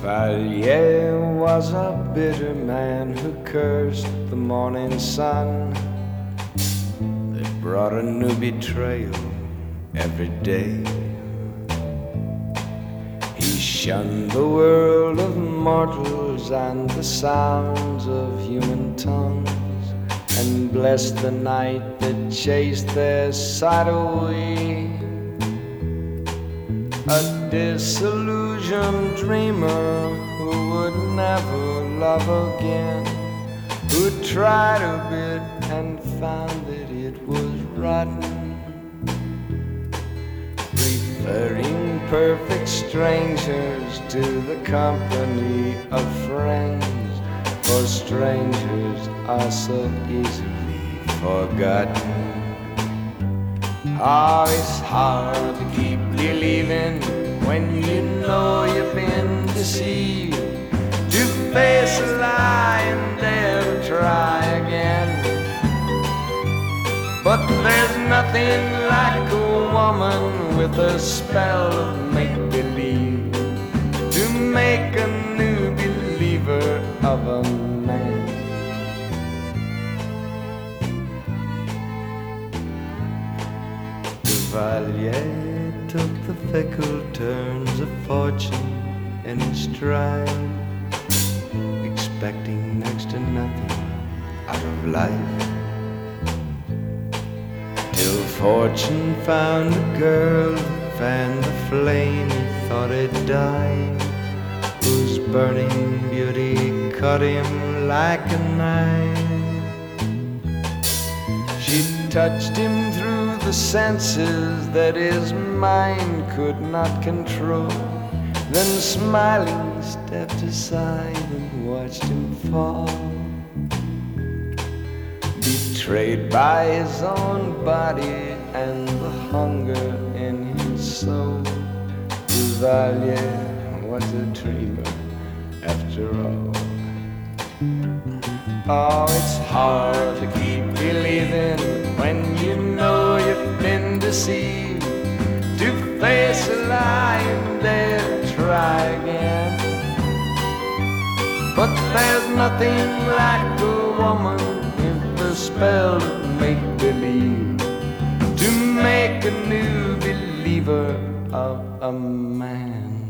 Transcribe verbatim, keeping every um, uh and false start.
Duvalier was a bitter man who cursed the morning sun that brought a new betrayal every day. He shunned the world of mortals and the sounds of human tongues, and blessed the night that chased their sight away. A disillusioned dreamer who would never love again, who tried a bit and found that it was rotten, preferring perfect strangers to the company of friends, for strangers are so easily forgotten. Oh, it's hard to keep believing when you know you've been deceived, to face a lie and dare to try again. But there's nothing like a woman with a spell of make-believe to make a new believer of a man. Duvalier took the fickle turns of fortune in his stride, expecting next to nothing out of life, till fortune found a girl who fanned the flame he thought had died, whose burning beauty cut him like a knife. She touched him through the senses that his mind could not control, then smiling stepped aside and watched him fall, betrayed by his own body and the hunger in his soul. Duvalier was a dreamer after all. Oh, it's hard to keep believing when you know you've been deceived, to face a lie and dare to try again. But there's nothing like a woman with the spell of make-believe to make a new believer of a man.